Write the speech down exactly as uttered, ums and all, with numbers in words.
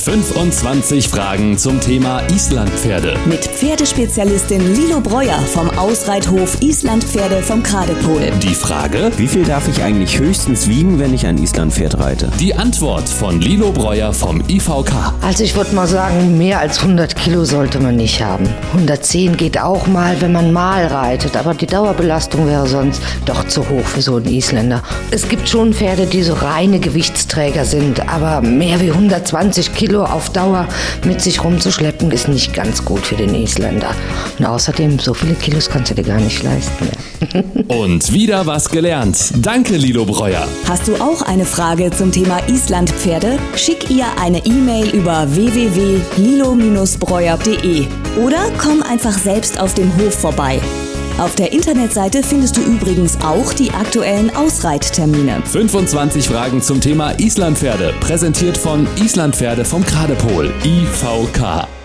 fünfundzwanzig Fragen zum Thema Islandpferde. Mit Pferdespezialistin Lilo Breuer vom Ausreithof Islandpferde vom Gradepol. Die Frage: Wie viel darf ich eigentlich höchstens wiegen, wenn ich ein Islandpferd reite? Die Antwort von Lilo Breuer vom I V K. Also ich würde mal sagen, mehr als hundert Kilo sollte man nicht haben. hundertzehn geht auch mal, wenn man mal reitet, aber die Dauerbelastung wäre sonst doch zu hoch für so einen Isländer. Es gibt schon Pferde, die so reine Gewichtsträger sind, aber mehr wie hundertzwanzig Kilo auf Dauer mit sich rumzuschleppen, ist nicht ganz gut für den Isländer. Und außerdem, so viele Kilos kannst du dir gar nicht leisten. Ja. Und wieder was gelernt. Danke, Lilo Breuer. Hast du auch eine Frage zum Thema Islandpferde? Schick ihr eine E-Mail über w w w punkt lilo breuer punkt de oder komm einfach selbst auf dem Hof vorbei. Auf der Internetseite findest du übrigens auch die aktuellen Ausreittermine. fünfundzwanzig Fragen zum Thema Islandpferde, präsentiert von Islandpferde vom Gradepol, I V K.